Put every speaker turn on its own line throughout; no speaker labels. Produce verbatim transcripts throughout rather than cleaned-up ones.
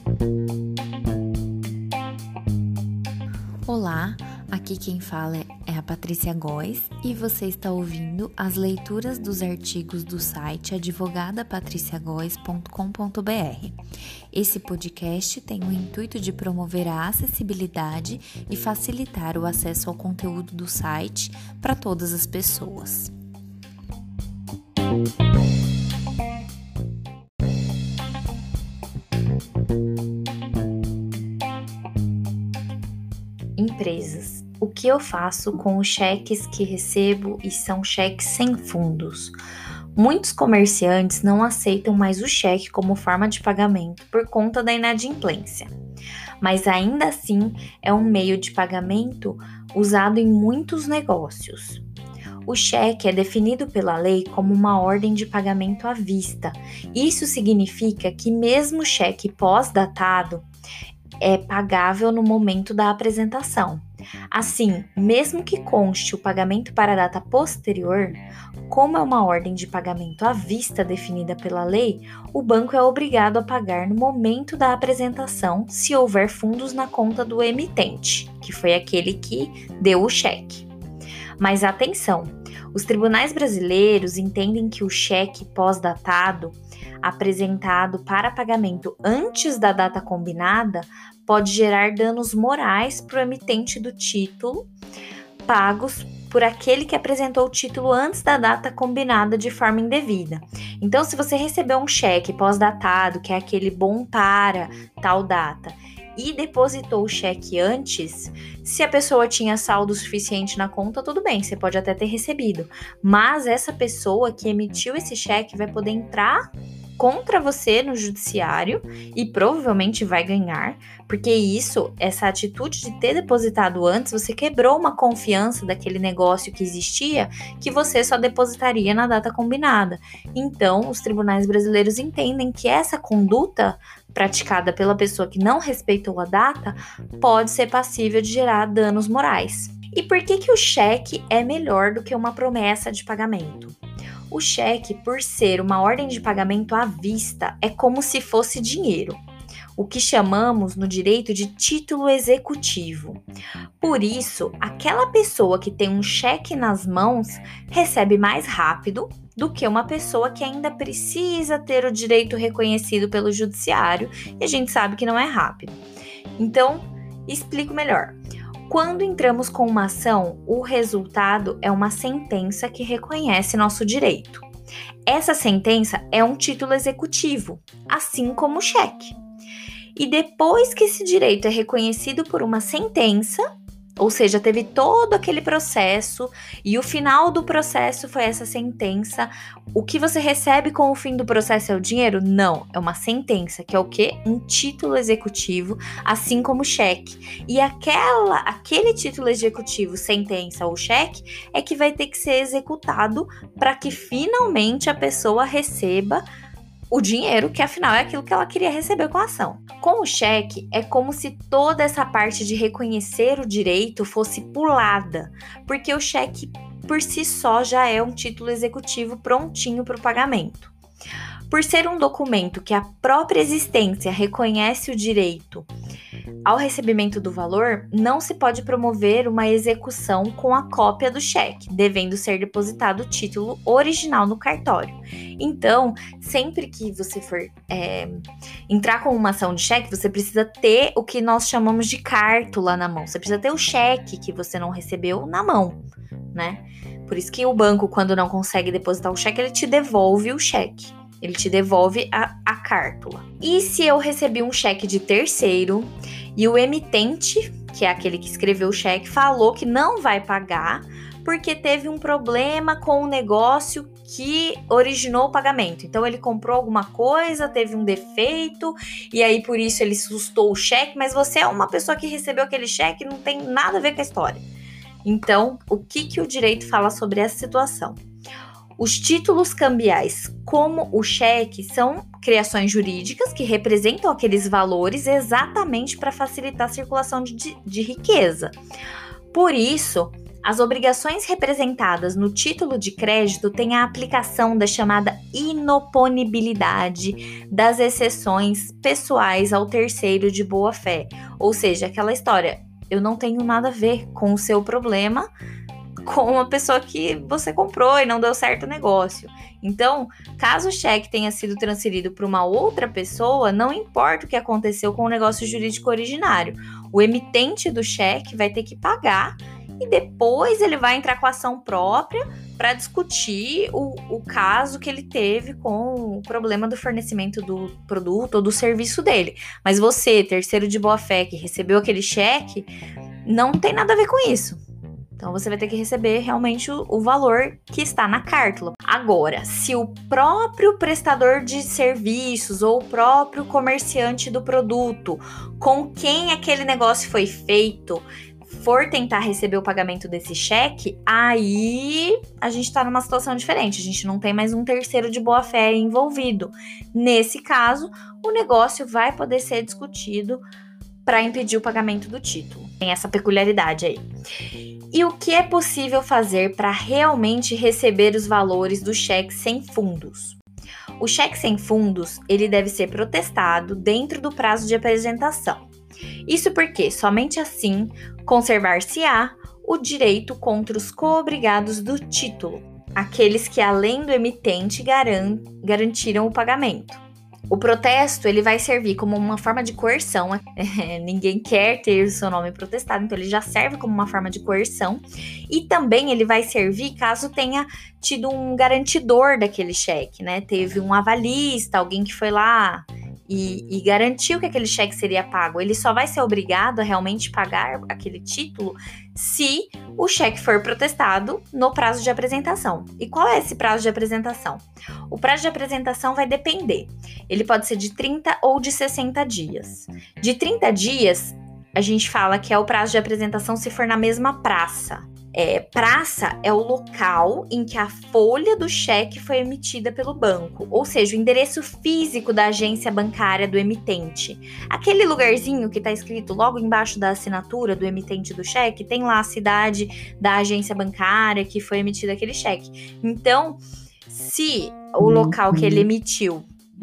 Olá, aqui quem fala é a Patrícia Góes e você está ouvindo as leituras dos artigos do site advogada patricia góes ponto com ponto b r. Esse podcast tem o intuito de promover a acessibilidade e facilitar o acesso ao conteúdo do site para todas as pessoas. Empresas. O que eu faço com os cheques que recebo e são cheques sem fundos? Muitos comerciantes não aceitam mais o cheque como forma de pagamento por conta da inadimplência, mas ainda assim é um meio de pagamento usado em muitos negócios. O cheque é definido pela lei como uma ordem de pagamento à vista. Isso significa que mesmo o cheque pós-datado é pagável no momento da apresentação. Assim, mesmo que conste o pagamento para a data posterior, como é uma ordem de pagamento à vista definida pela lei, o banco é obrigado a pagar no momento da apresentação se houver fundos na conta do emitente, que foi aquele que deu o cheque. Mas atenção, os tribunais brasileiros entendem que o cheque pós-datado apresentado para pagamento antes da data combinada pode gerar danos morais para o emitente do título, pagos por aquele que apresentou o título antes da data combinada de forma indevida. Então, se você recebeu um cheque pós-datado, que é aquele bom para tal data, e depositou o cheque antes, se a pessoa tinha saldo suficiente na conta, tudo bem, você pode até ter recebido. Mas essa pessoa que emitiu esse cheque vai poder entrar contra você no judiciário e provavelmente vai ganhar, porque isso, essa atitude de ter depositado antes, você quebrou uma confiança daquele negócio que existia, que você só depositaria na data combinada. Então, os tribunais brasileiros entendem que essa conduta praticada pela pessoa que não respeitou a data pode ser passível de gerar danos morais. E por que que o cheque é melhor do que uma promessa de pagamento? O cheque, por ser uma ordem de pagamento à vista, é como se fosse dinheiro, o que chamamos no direito de título executivo. Por isso, aquela pessoa que tem um cheque nas mãos recebe mais rápido do que uma pessoa que ainda precisa ter o direito reconhecido pelo judiciário, e a gente sabe que não é rápido. Então, explico melhor. Quando entramos com uma ação, o resultado é uma sentença que reconhece nosso direito. Essa sentença é um título executivo, assim como o cheque. E depois que esse direito é reconhecido por uma sentença, ou seja, teve todo aquele processo e o final do processo foi essa sentença, o que você recebe com o fim do processo é o dinheiro? Não, é uma sentença, que é o quê? Um título executivo, assim como o cheque. E aquela, aquele título executivo, sentença ou cheque, é que vai ter que ser executado para que finalmente a pessoa receba o dinheiro, que afinal é aquilo que ela queria receber com a ação. Com o cheque, é como se toda essa parte de reconhecer o direito fosse pulada, porque o cheque por si só já é um título executivo prontinho para o pagamento. Por ser um documento que a própria existência reconhece o direito ao recebimento do valor, não se pode promover uma execução com a cópia do cheque, devendo ser depositado o título original no cartório. Então, sempre que você for é, entrar com uma ação de cheque, você precisa ter o que nós chamamos de cártula na mão. Você precisa ter o cheque que você não recebeu na mão, né? Por isso que o banco, quando não consegue depositar o cheque, ele te devolve o cheque. Ele te devolve a, a cártula. E se eu recebi um cheque de terceiro e o emitente, que é aquele que escreveu o cheque, falou que não vai pagar porque teve um problema com o negócio que originou o pagamento. Então, ele comprou alguma coisa, teve um defeito, e aí por isso ele sustou o cheque, mas você é uma pessoa que recebeu aquele cheque e não tem nada a ver com a história. Então, o que, que o direito fala sobre essa situação? Os títulos cambiais, como o cheque, são criações jurídicas que representam aqueles valores exatamente para facilitar a circulação de, de riqueza. Por isso, As obrigações representadas no título de crédito têm a aplicação da chamada inoponibilidade das exceções pessoais ao terceiro de boa-fé. Ou seja, aquela história, eu não tenho nada a ver com o seu problema com a pessoa que você comprou e não deu certo o negócio. Então, caso o cheque tenha sido transferido para uma outra pessoa, não importa o que aconteceu com o negócio jurídico originário. O emitente do cheque vai ter que pagar e depois ele vai entrar com a ação própria para discutir o, o caso que ele teve com o problema do fornecimento do produto ou do serviço dele. Mas você, terceiro de boa-fé, que recebeu aquele cheque, não tem nada a ver com isso. Então, você vai ter que receber realmente o, o valor que está na cártula. Agora, se o próprio prestador de serviços ou o próprio comerciante do produto com quem aquele negócio foi feito for tentar receber o pagamento desse cheque, aí a gente está numa situação diferente. A gente não tem mais um terceiro de boa-fé envolvido. Nesse caso, o negócio vai poder ser discutido para impedir o pagamento do título. Tem essa peculiaridade aí. E o que é possível fazer para realmente receber os valores do cheque sem fundos? O cheque sem fundos, ele deve ser protestado dentro do prazo de apresentação. Isso porque somente assim conservar-se-á o direito contra os coobrigados do título, aqueles que além do emitente garan- garantiram o pagamento. O protesto, ele vai servir como uma forma de coerção. É, ninguém quer ter o seu nome protestado, então ele já serve como uma forma de coerção. E também ele vai servir caso tenha tido um garantidor daquele cheque, né? Teve um avalista, alguém que foi lá e, e garantiu que aquele cheque seria pago. Ele só vai ser obrigado a realmente pagar aquele título se o cheque for protestado no prazo de apresentação. E qual é esse prazo de apresentação? O prazo de apresentação vai depender. Ele pode ser de trinta ou de sessenta dias. De trinta dias, a gente fala que é o prazo de apresentação se for na mesma praça. É, praça é o local em que a folha do cheque foi emitida pelo banco, ou seja, o endereço físico da agência bancária do emitente. Aquele lugarzinho que está escrito logo embaixo da assinatura do emitente do cheque, tem lá a cidade da agência bancária que foi emitida aquele cheque. Então, se o local que ele emitiu,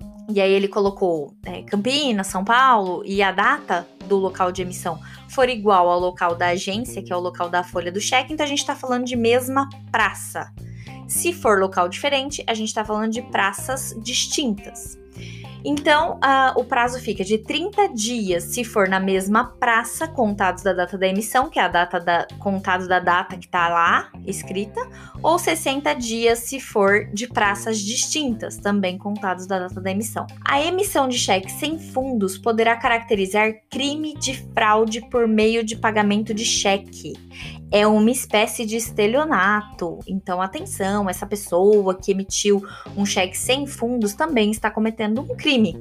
e aí ele colocou é, Campinas, São Paulo, e a data do local de emissão for igual ao local da agência, que é o local da folha do cheque, então a gente está falando de mesma praça. Se for local diferente, a gente está falando de praças distintas. Então, uh, o prazo fica de trinta dias se for na mesma praça, contados da data da emissão, que é a data da, contados da data que está lá escrita, ou sessenta dias se for de praças distintas, também contados da data da emissão. A emissão de cheque sem fundos poderá caracterizar crime de fraude por meio de pagamento de cheque. É uma espécie de estelionato. Então, atenção, essa pessoa que emitiu um cheque sem fundos também está cometendo um crime.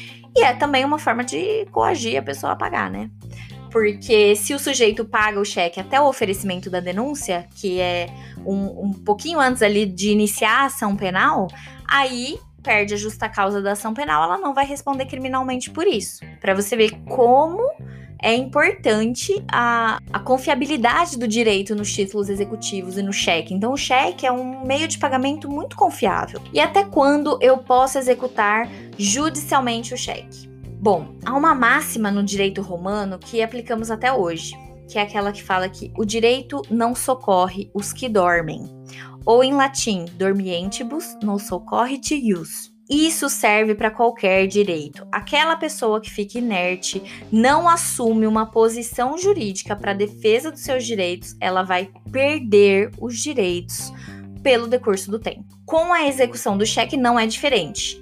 E é também uma forma de coagir a pessoa a pagar, né? Porque se o sujeito paga o cheque até o oferecimento da denúncia, que é um, um pouquinho antes ali de iniciar a ação penal, aí perde a justa causa da ação penal, ela não vai responder criminalmente por isso. Para você ver como é importante a, a confiabilidade do direito nos títulos executivos e no cheque. Então, o cheque é um meio de pagamento muito confiável. E até quando eu posso executar judicialmente o cheque? Bom, há uma máxima no direito romano que aplicamos até hoje, que é aquela que fala que o direito não socorre os que dormem. Ou em latim, dormientibus non soccorrit ius. Isso serve para qualquer direito. Aquela pessoa que fica inerte, não assume uma posição jurídica para a defesa dos seus direitos, ela vai perder os direitos pelo decurso do tempo. Com a execução do cheque não é diferente.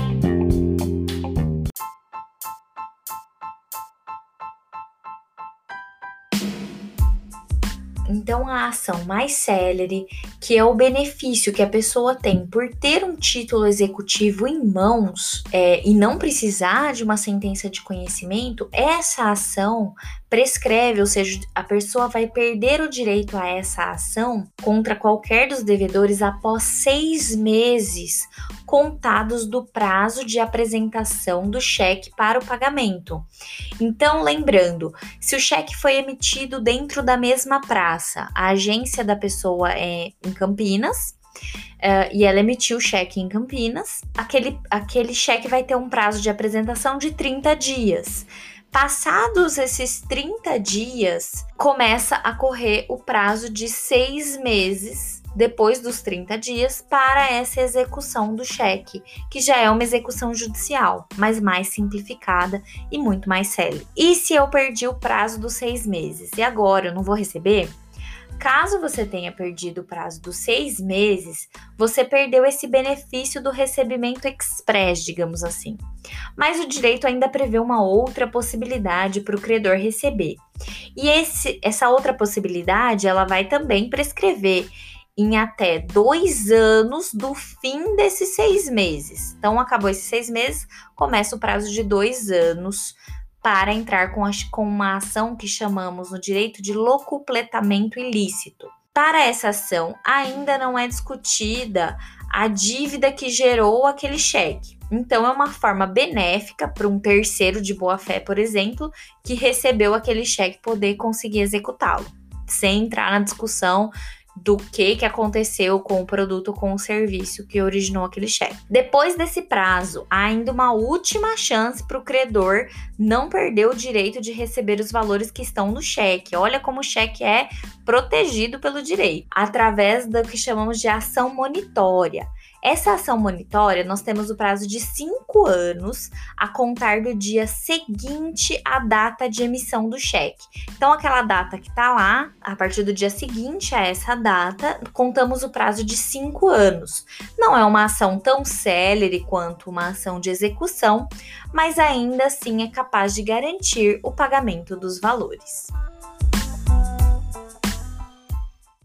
Então, a ação mais célere, que é o benefício que a pessoa tem por ter um título executivo em mãos é, e não precisar de uma sentença de conhecimento, essa ação prescreve, ou seja, a pessoa vai perder o direito a essa ação contra qualquer dos devedores após seis meses contados do prazo de apresentação do cheque para o pagamento. Então, lembrando, se o cheque foi emitido dentro da mesma praça, a agência da pessoa é em Campinas, Uh, e ela emitiu o cheque em Campinas, aquele, aquele cheque vai ter um prazo de apresentação de trinta dias. Passados esses trinta dias, começa a correr o prazo de seis meses depois dos trinta dias para essa execução do cheque, que já é uma execução judicial, mas mais simplificada e muito mais célere. E se eu perdi o prazo dos seis meses e agora eu não vou receber? Caso você tenha perdido o prazo dos seis meses, você perdeu esse benefício do recebimento express, digamos assim. Mas o direito ainda prevê uma outra possibilidade para o credor receber. E esse, essa outra possibilidade, ela vai também prescrever em até dois anos do fim desses seis meses. Então, acabou esses seis meses, começa o prazo de dois anos para entrar com, a, com uma ação que chamamos no direito de locupletamento ilícito. Para essa ação, ainda não é discutida a dívida que gerou aquele cheque. Então, é uma forma benéfica para um terceiro de boa-fé, por exemplo, que recebeu aquele cheque poder conseguir executá-lo, sem entrar na discussão do que, que aconteceu com o produto ou com o serviço que originou aquele cheque. Depois desse prazo, há ainda uma última chance para o credor não perder o direito de receber os valores que estão no cheque. Olha como o cheque é protegido pelo direito, através do que chamamos de ação monitória. Essa ação monitória, nós temos o prazo de cinco anos a contar do dia seguinte à data de emissão do cheque. Então, aquela data que está lá, a partir do dia seguinte a essa data, contamos o prazo de cinco anos. Não é uma ação tão célere quanto uma ação de execução, mas ainda assim é capaz de garantir o pagamento dos valores.